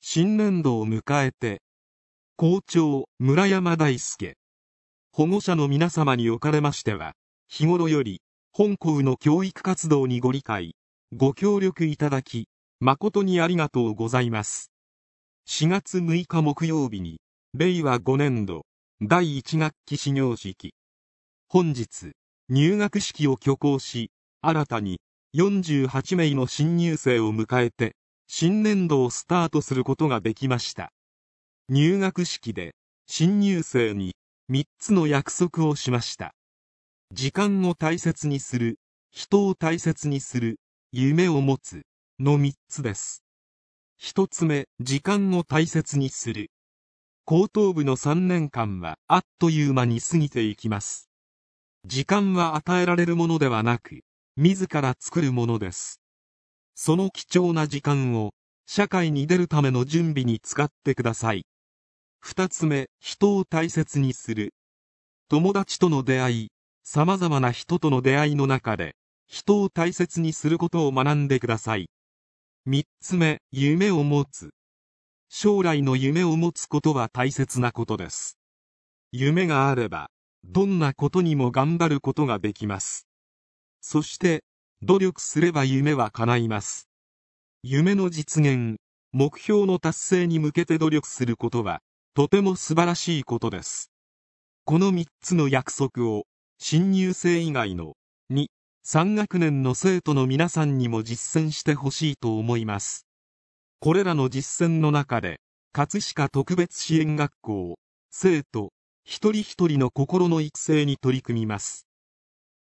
新年度を迎えて、校長村山大輔、保護者の皆様におかれましては、日頃より本校の教育活動にご理解、ご協力いただき、誠にありがとうございます。4月6日木曜日に、令和5年度第1学期始業式。本日、入学式を挙行し、新たに48名の新入生を迎えて、新年度をスタートすることができました。入学式で、新入生に3つの約束をしました。時間を大切にする、人を大切にする、夢を持つ、の3つです。1つ目、時間を大切にする。高等部の3年間はあっという間に過ぎていきます。時間は与えられるものではなく、自ら作るものです。その貴重な時間を、社会に出るための準備に使ってください。2つ目、人を大切にする。友達との出会い、様々な人との出会いの中で、人を大切にすることを学んでください。3つ目、夢を持つ。将来の夢を持つことは大切なことです。夢があれば、どんなことにも頑張ることができます。そして、努力すれば夢は叶います。夢の実現、目標の達成に向けて努力することは、とても素晴らしいことです。この3つの約束を、新入生以外の2、3学年の生徒の皆さんにも実践してほしいと思います。これらの実践の中で、葛飾特別支援学校、生徒、一人一人の心の育成に取り組みます。